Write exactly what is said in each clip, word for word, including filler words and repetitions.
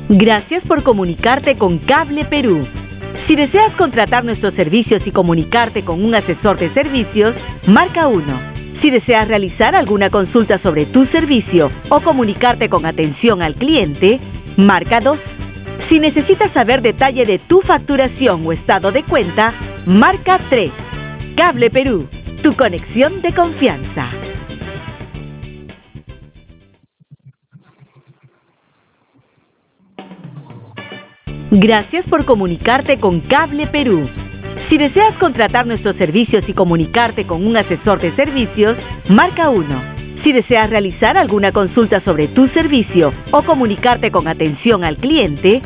Gracias por comunicarte con Cable Perú. Si deseas contratar nuestros servicios y comunicarte con un asesor de servicios, marca uno. Si deseas realizar alguna consulta sobre tu servicio o comunicarte con atención al cliente, marca dos. Si necesitas saber detalle de tu facturación o estado de cuenta, marca tres. Cable Perú, tu conexión de confianza. Gracias por comunicarte con Cable Perú. Si deseas contratar nuestros servicios y comunicarte con un asesor de servicios, marca uno. Si deseas realizar alguna consulta sobre tu servicio o comunicarte con atención al cliente,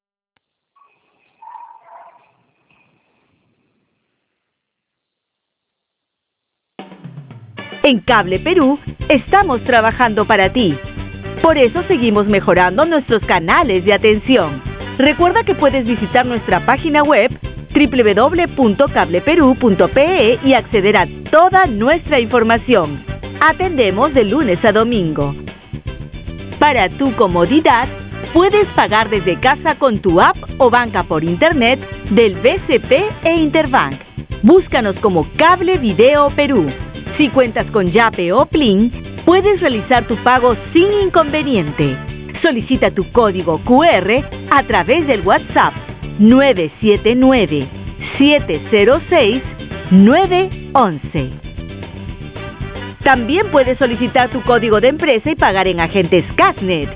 en Cable Perú estamos trabajando para ti. Por eso seguimos mejorando nuestros canales de atención. Recuerda que puedes visitar nuestra página web doble u doble u doble u punto cable perú punto pe e y acceder a toda nuestra información. Atendemos de lunes a domingo. Para tu comodidad, puedes pagar desde casa con tu app o banca por internet del B C P e Interbank. Búscanos como Cable Video Perú. Si cuentas con Yape o Plin, puedes realizar tu pago sin inconveniente. Solicita tu código cu erre a través del WhatsApp nueve siete nueve, siete cero seis, nueve once. También puedes solicitar tu código de empresa y pagar en agentes Casnet.